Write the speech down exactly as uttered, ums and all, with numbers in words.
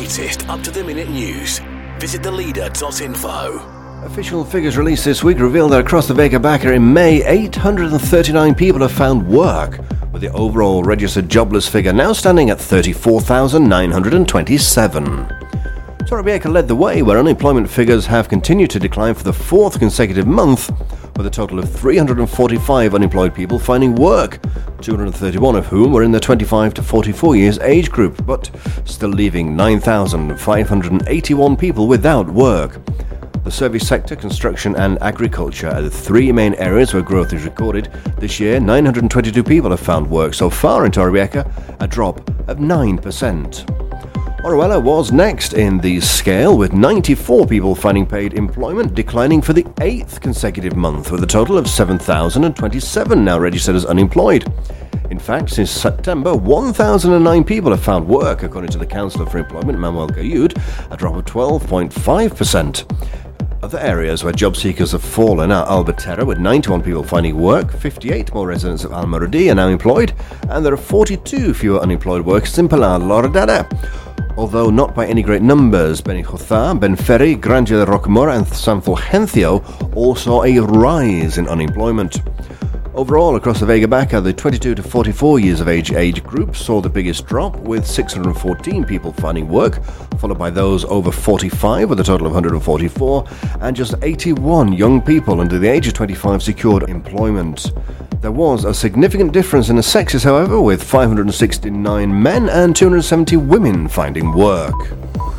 latest up-to-the-minute news, visit the leader dot info. Official figures released this week reveal that across the Vega Baca in May, eight hundred thirty-nine people have found work, with the overall registered jobless figure now standing at thirty-four thousand nine hundred twenty-seven. Torrevieja led the way, where unemployment figures have continued to decline for the fourth consecutive month, with a total of three hundred forty-five unemployed people finding work, two hundred thirty-one of whom were in the twenty-five to forty-four years age group, but still leaving nine thousand five hundred eighty-one people without work. The service sector, construction and agriculture are the three main areas where growth is recorded. This year, nine hundred twenty-two people have found work so far in Torrevieja, a drop of nine percent. Orihuela was next in the scale, with ninety-four people finding paid employment, declining for the eighth consecutive month, with a total of seven thousand twenty-seven now registered as unemployed. In fact, since September, one thousand nine people have found work, according to the Councillor for Employment, Manuel Gayud, a drop of twelve point five percent. Other areas where job seekers have fallen are Albatera, with ninety-one people finding work, fifty-eight more residents of Almoradí are now employed, and there are forty-two fewer unemployed workers in Pilar de la Horadada. Although not by any great numbers, Benijozá, Benferri, Granja de Rocamora and San Fulgencio all saw a rise in unemployment. Overall, across the Vega Baca, the twenty-two to forty-four years of age age group saw the biggest drop, with six hundred fourteen people finding work, followed by those over forty-five with a total of one hundred forty-four, and just eighty-one young people under the age of twenty-five secured employment. There was a significant difference in the sexes, however, with five hundred sixty-nine men and two hundred seventy women finding work.